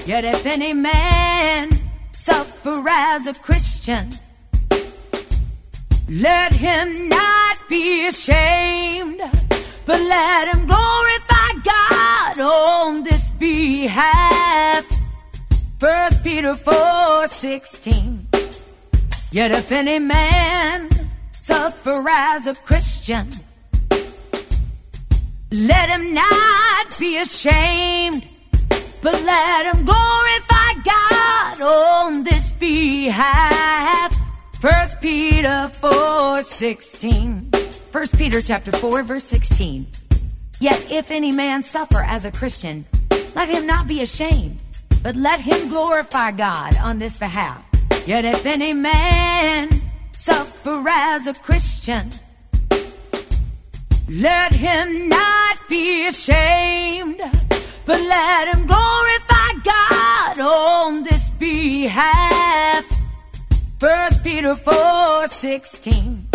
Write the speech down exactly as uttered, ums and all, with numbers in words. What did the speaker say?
Yet if any man suffer as a Christian, let him not be ashamed, but let him glorify God on this behalf. First Peter four sixteen. Yet if any man suffer as a Christian, let him not be ashamed, but let him glorify God on this behalf. First Peter four sixteen. First Peter chapter four verse sixteen. Yet if any man suffer as a Christian, let him not be ashamed, but let him glorify God on this behalf. Yet if any man suffer as a Christian, let him not be ashamed, but let him glorify God on this behalf. First Peter four sixteen.